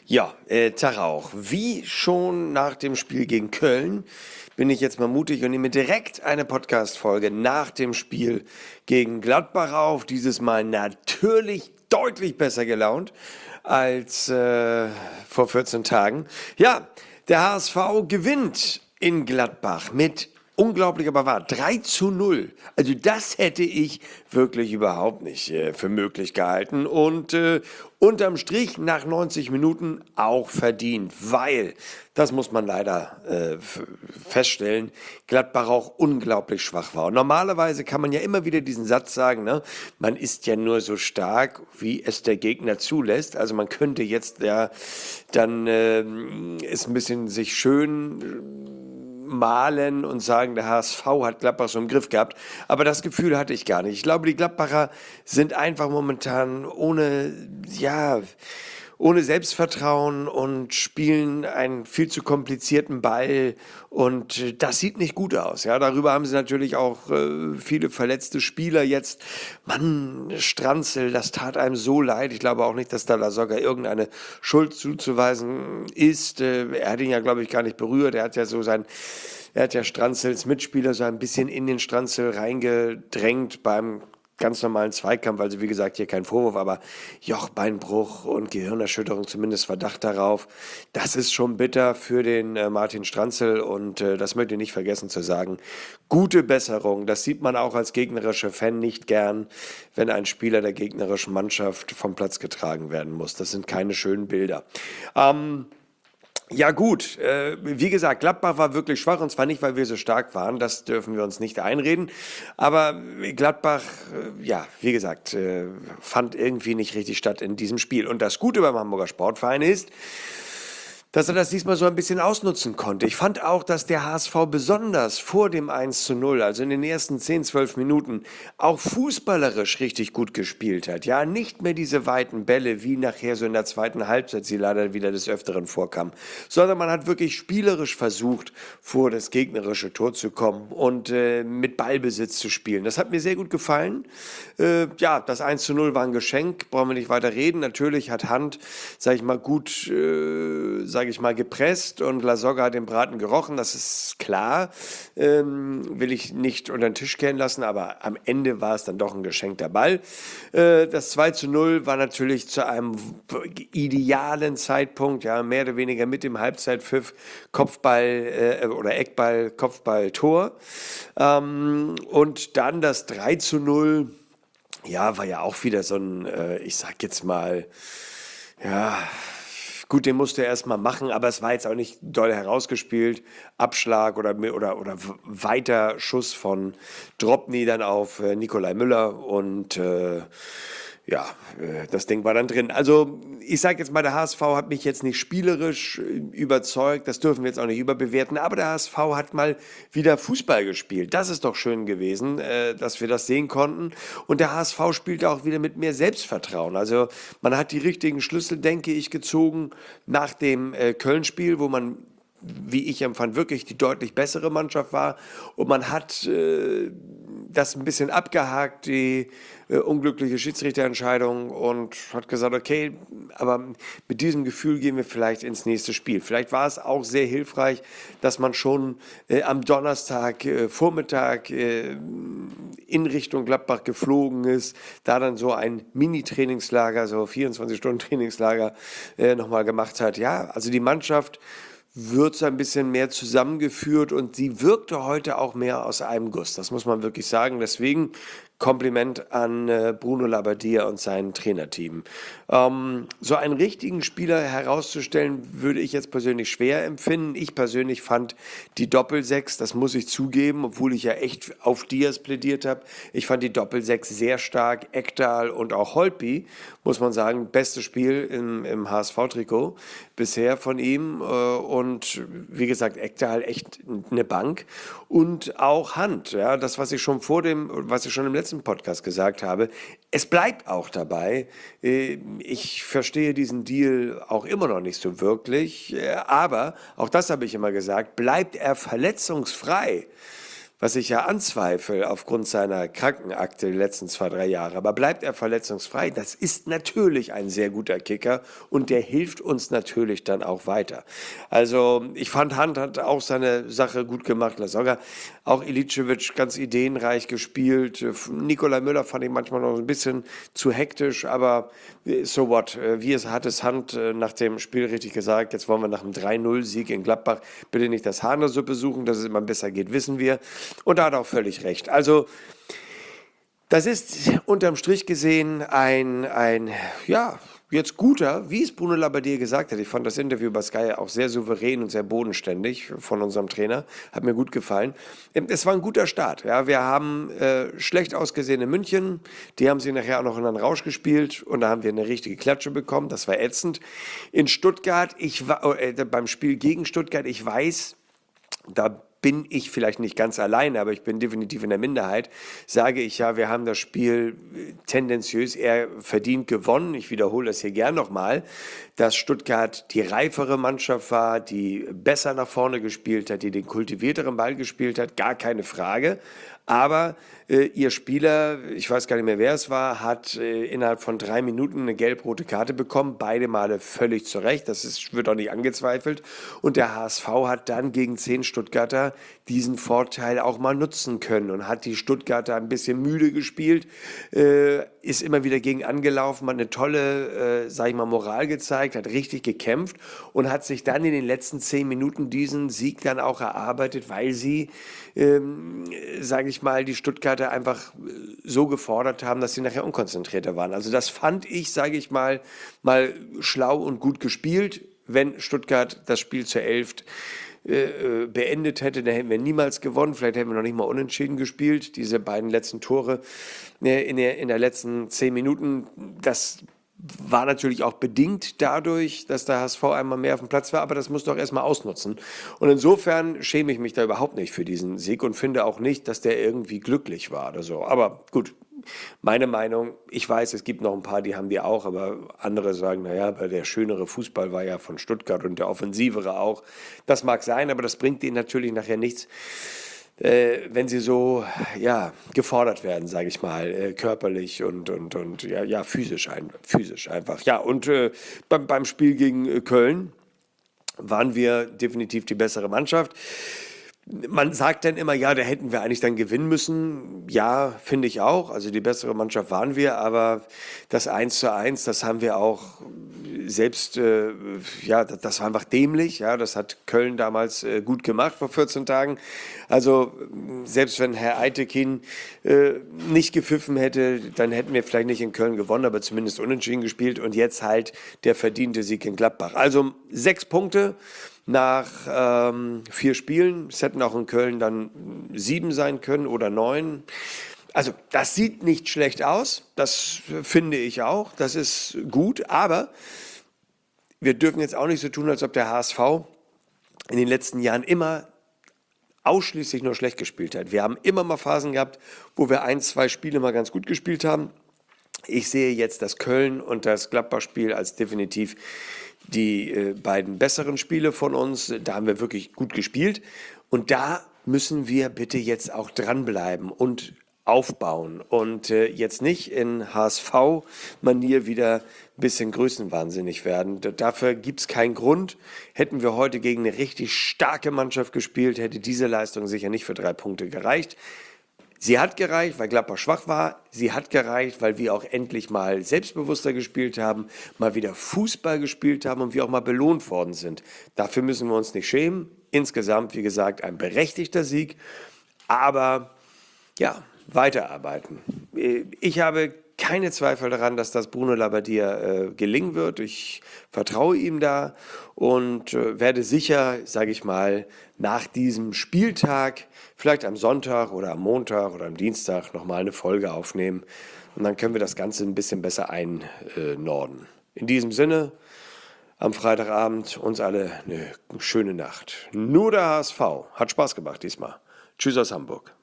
Ja, Tag auch. Wie schon nach dem Spiel gegen Köln bin ich jetzt mal mutig und nehme direkt eine Podcast-Folge nach dem Spiel gegen Gladbach auf. Dieses Mal natürlich deutlich besser gelaunt als vor 14 Tagen. Ja, der HSV gewinnt in Gladbach mit unglaublich, aber wahr, 3:0. Also das hätte ich wirklich überhaupt nicht für möglich gehalten. Und unterm Strich nach 90 Minuten auch verdient, weil, das muss man leider feststellen, Gladbach auch unglaublich schwach war. Und normalerweise kann man ja immer wieder diesen Satz sagen, ne? Man ist ja nur so stark, wie es der Gegner zulässt. Also man könnte jetzt ja dann ist ein bisschen sich schön malen und sagen, der HSV hat Gladbach so im Griff gehabt. Aber das Gefühl hatte ich gar nicht. Ich glaube, die Gladbacher sind einfach momentan ohne Selbstvertrauen und spielen einen viel zu komplizierten Ball und das sieht nicht gut aus. Ja, darüber haben sie natürlich auch viele verletzte Spieler jetzt. Mann, Stranzel, das tat einem so leid. Ich glaube auch nicht, dass da sogar irgendeine Schuld zuzuweisen ist. Er hat ihn ja, glaube ich, gar nicht berührt. Er hat ja Stranzels Mitspieler so ein bisschen in den Stranzel reingedrängt beim ganz normalen Zweikampf, also wie gesagt, hier kein Vorwurf, aber Jochbeinbruch und Gehirnerschütterung, zumindest Verdacht darauf, das ist schon bitter für den Martin Stranzel und das möchte ich nicht vergessen zu sagen. Gute Besserung, das sieht man auch als gegnerischer Fan nicht gern, wenn ein Spieler der gegnerischen Mannschaft vom Platz getragen werden muss. Das sind keine schönen Bilder. Ja gut, wie gesagt, Gladbach war wirklich schwach und zwar nicht, weil wir so stark waren, das dürfen wir uns nicht einreden, aber Gladbach, wie gesagt, fand irgendwie nicht richtig statt in diesem Spiel. Und das Gute beim Hamburger Sportverein ist, dass er das diesmal so ein bisschen ausnutzen konnte. Ich fand auch, dass der HSV besonders vor dem 1:0, also in den ersten 10, 12 Minuten, auch fußballerisch richtig gut gespielt hat. Ja, nicht mehr diese weiten Bälle, wie nachher so in der zweiten Halbzeit sie leider wieder des Öfteren vorkam, sondern man hat wirklich spielerisch versucht, vor das gegnerische Tor zu kommen und mit Ballbesitz zu spielen. Das hat mir sehr gut gefallen. Das 1:0 war ein Geschenk, brauchen wir nicht weiter reden. Natürlich hat Hand, sage ich mal, gut, gepresst und Lasogga hat den Braten gerochen, das ist klar, will ich nicht unter den Tisch kehren lassen, aber am Ende war es dann doch ein geschenkter Ball. Das 2:0 war natürlich zu einem idealen Zeitpunkt, ja, mehr oder weniger mit dem Halbzeitpfiff, Kopfball oder Eckball, Kopfball, Tor. Und dann das 3:0, ja, war ja auch wieder so ein, ich sag jetzt mal, ja, gut, den musste er erstmal machen, aber es war jetzt auch nicht doll herausgespielt. Abschlag oder weiter Schuss von Drobny dann auf Nikolai Müller und das Ding war dann drin. Also ich sage jetzt mal, der HSV hat mich jetzt nicht spielerisch überzeugt, das dürfen wir jetzt auch nicht überbewerten, aber der HSV hat mal wieder Fußball gespielt. Das ist doch schön gewesen, dass wir das sehen konnten. Und der HSV spielte auch wieder mit mehr Selbstvertrauen. Also man hat die richtigen Schlüssel, denke ich, gezogen nach dem Köln-Spiel, wo man, wie ich empfand, wirklich die deutlich bessere Mannschaft war. Und man hat das ein bisschen abgehakt, die unglückliche Schiedsrichterentscheidung und hat gesagt, okay, aber mit diesem Gefühl gehen wir vielleicht ins nächste Spiel. Vielleicht war es auch sehr hilfreich, dass man schon am Donnerstag Vormittag in Richtung Gladbach geflogen ist, da dann so ein Mini-Trainingslager, so 24-Stunden-Trainingslager nochmal gemacht hat. Ja, also die Mannschaft wird so ein bisschen mehr zusammengeführt und sie wirkte heute auch mehr aus einem Guss. Das muss man wirklich sagen. Deswegen Kompliment an Bruno Labbadia und sein Trainerteam. So einen richtigen Spieler herauszustellen, würde ich jetzt persönlich schwer empfinden. Ich persönlich fand die Doppelsechs, das muss ich zugeben, obwohl ich ja echt auf Diaz plädiert habe. Ich fand die Doppelsechs sehr stark. Ekdal und auch Holtby, muss man sagen, bestes Spiel im HSV-Trikot bisher von ihm. Und wie gesagt, Ekdal echt eine Bank. Und auch Hand, ja, das, was ich schon im letzten Podcast gesagt habe, es bleibt auch dabei. Ich verstehe diesen Deal auch immer noch nicht so wirklich, aber auch das habe ich immer gesagt, bleibt er verletzungsfrei, was ich ja anzweifle aufgrund seiner Krankenakte die letzten 2, 3 Jahre. Aber bleibt er verletzungsfrei, das ist natürlich ein sehr guter Kicker und der hilft uns natürlich dann auch weiter. Also ich fand, Hand hat auch seine Sache gut gemacht, Lasogga, auch Ilicevic ganz ideenreich gespielt. Nikolai Müller fand ich manchmal noch ein bisschen zu hektisch, aber so what, wie es hat es Hand nach dem Spiel richtig gesagt, jetzt wollen wir nach einem 3-0-Sieg in Gladbach bitte nicht das Haar in der Suppe suchen, dass es immer besser geht, wissen wir. Und da hat er auch völlig recht. Also, das ist unterm Strich gesehen ja, jetzt guter, wie es Bruno Labbadia gesagt hat. Ich fand das Interview bei Sky auch sehr souverän und sehr bodenständig von unserem Trainer. Hat mir gut gefallen. Es war ein guter Start. Ja, wir haben schlecht ausgesehen in München. Die haben sie nachher auch noch in einen Rausch gespielt und da haben wir eine richtige Klatsche bekommen. Das war ätzend. In Stuttgart, beim Spiel gegen Stuttgart, ich weiß, da bin ich vielleicht nicht ganz alleine, aber ich bin definitiv in der Minderheit, sage ich ja, wir haben das Spiel tendenziös eher verdient gewonnen. Ich wiederhole das hier gern nochmal, dass Stuttgart die reifere Mannschaft war, die besser nach vorne gespielt hat, die den kultivierteren Ball gespielt hat, gar keine Frage. Aber ihr Spieler, ich weiß gar nicht mehr, wer es war, hat innerhalb von 3 Minuten eine gelb-rote Karte bekommen. Beide Male völlig zu Recht. Wird auch nicht angezweifelt. Und der HSV hat dann gegen 10 Stuttgarter diesen Vorteil auch mal nutzen können und hat die Stuttgarter ein bisschen müde gespielt, ist immer wieder gegen angelaufen, hat eine tolle, sag ich mal, Moral gezeigt, hat richtig gekämpft und hat sich dann in den letzten 10 Minuten diesen Sieg dann auch erarbeitet, weil sie, sage ich mal, die Stuttgarter einfach so gefordert haben, dass sie nachher unkonzentrierter waren. Also das fand ich, sage ich mal schlau und gut gespielt. Wenn Stuttgart das Spiel zur 11 beendet hätte, dann hätten wir niemals gewonnen. Vielleicht hätten wir noch nicht mal unentschieden gespielt. Diese beiden letzten Tore in der letzten 10 Minuten, das war natürlich auch bedingt dadurch, dass der HSV einmal mehr auf dem Platz war, aber das muss doch erstmal ausnutzen. Und insofern schäme ich mich da überhaupt nicht für diesen Sieg und finde auch nicht, dass der irgendwie glücklich war oder so. Aber gut, meine Meinung, ich weiß, es gibt noch ein paar, die haben die auch, aber andere sagen, naja, weil der schönere Fußball war ja von Stuttgart und der offensivere auch. Das mag sein, aber das bringt ihnen natürlich nachher nichts, wenn sie so ja, gefordert werden, sage ich mal, körperlich und ja, physisch einfach. Ja, und beim Spiel gegen Köln waren wir definitiv die bessere Mannschaft. Man sagt dann immer, ja, da hätten wir eigentlich dann gewinnen müssen. Ja, finde ich auch. Also die bessere Mannschaft waren wir, aber das 1:1, das haben wir auch selbst, ja, das war einfach dämlich. Ja, das hat Köln damals gut gemacht vor 14 Tagen. Also selbst wenn Herr Eitekin nicht gepfiffen hätte, dann hätten wir vielleicht nicht in Köln gewonnen, aber zumindest unentschieden gespielt. Und jetzt halt der verdiente Sieg in Gladbach. Also 6 Punkte. Nach 4 Spielen, es hätten auch in Köln dann 7 sein können oder 9. Also das sieht nicht schlecht aus, das finde ich auch, das ist gut, aber wir dürfen jetzt auch nicht so tun, als ob der HSV in den letzten Jahren immer ausschließlich nur schlecht gespielt hat. Wir haben immer mal Phasen gehabt, wo wir 1, 2 Spiele mal ganz gut gespielt haben. Ich sehe jetzt das Köln und das Gladbach-Spiel als definitiv die beiden besseren Spiele von uns. Da haben wir wirklich gut gespielt. Und da müssen wir bitte jetzt auch dranbleiben und aufbauen. Und jetzt nicht in HSV-Manier wieder ein bisschen größenwahnsinnig werden. Dafür gibt es keinen Grund. Hätten wir heute gegen eine richtig starke Mannschaft gespielt, hätte diese Leistung sicher nicht für 3 Punkte gereicht. Sie hat gereicht, weil Gladbach schwach war. Sie hat gereicht, weil wir auch endlich mal selbstbewusster gespielt haben, mal wieder Fußball gespielt haben und wir auch mal belohnt worden sind. Dafür müssen wir uns nicht schämen. Insgesamt, wie gesagt, ein berechtigter Sieg. Aber ja, weiterarbeiten. Ich habe keine Zweifel daran, dass das Bruno Labbadia gelingen wird. Ich vertraue ihm da und werde sicher, sage ich mal, nach diesem Spieltag, vielleicht am Sonntag oder am Montag oder am Dienstag nochmal eine Folge aufnehmen. Und dann können wir das Ganze ein bisschen besser einnorden. In diesem Sinne, am Freitagabend uns alle eine schöne Nacht. Nur der HSV. Hat Spaß gemacht diesmal. Tschüss aus Hamburg.